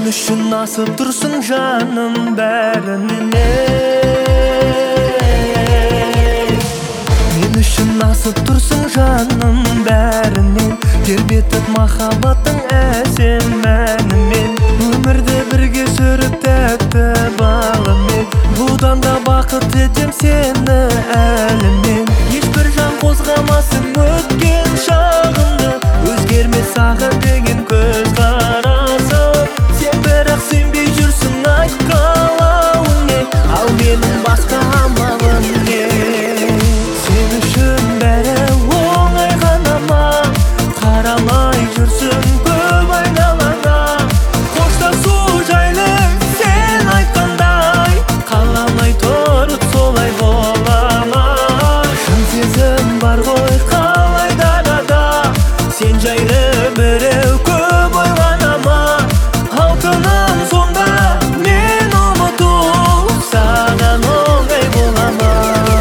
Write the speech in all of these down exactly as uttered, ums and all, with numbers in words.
үшін асып тұрсың жаным бәрінен. Мен үшін асып тұрсың жаным бәрінен, тербетіп махаббаттың әсем мәнімен. Өмірді бірге сүріп тәтті балымен, бұдан да бақыт етем сені әлімен. Ешбір жан қозғамасын өткен шағымды, өзгермес саған деген көз қарасым. Сен бірақ сенбей жүрсің, айт қалауың не, ал менің басқа амалым не? Сен үшін бәрі оңай ғана ма, қарамай жүрсің көп айналаңа. Қоштасу жайлы сен айтқандай, қаламай тұрып солай бола ма? Шын сезім бар ғой қалай дарада, сен жайлы біреу көп ойлана ма? Алтыным сонда мен ұмыту саған оңай бола ма?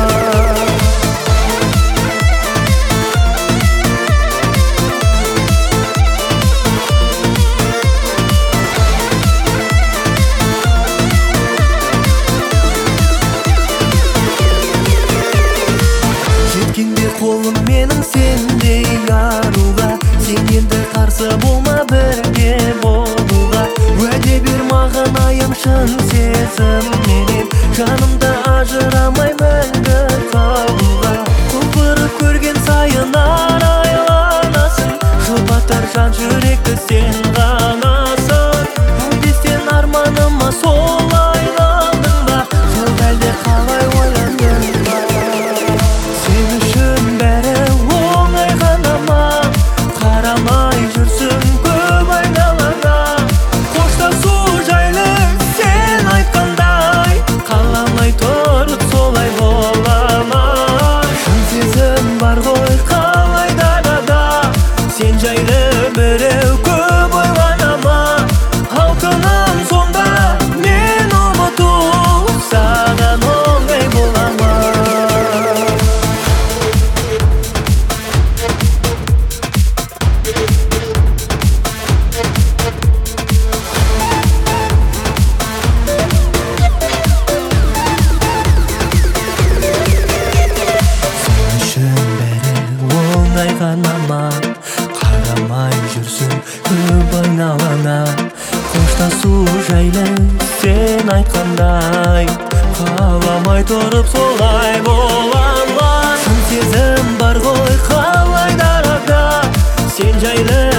Жеткенде қолым менің сендей аруға, сен енді қарсы болма бірге болуға. Уәде бер маған айым шын сезімменен, жанымда ажырамай мәңгі қалуға. Құлпырып көрген сайын арайланасың, жұбатар жан жүректі сен ғанасың. Әндестен арманыма сол айналдың ба, жоқ әлде қалай ойландың ба? Сен үшін бәрі оңай ғана ма, қарамай жүрсің көп айналаңа. Қоштасу жайлы сен айтқандай, қаламай тұрып солай бола ма? Шын сезім бар ғой қалай дарада, сен жайлы біреу көп ойлана ма? Алтыным сонда мен ұмыту саған оңай бола ма? Оңай ғана ма, қарамай жүрсің көп айналаңа. Қоштасу жайлы сен айтқандай, қаламай тұрып солай бола ма? Шын сезім бар ғой қалай дарада, сен жайлы